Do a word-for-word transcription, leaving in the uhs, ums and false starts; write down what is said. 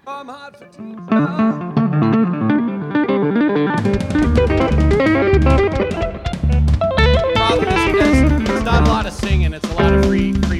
I'm hot for teacher. Problem is, he does, it's not a lot of singing, it's a lot of free, free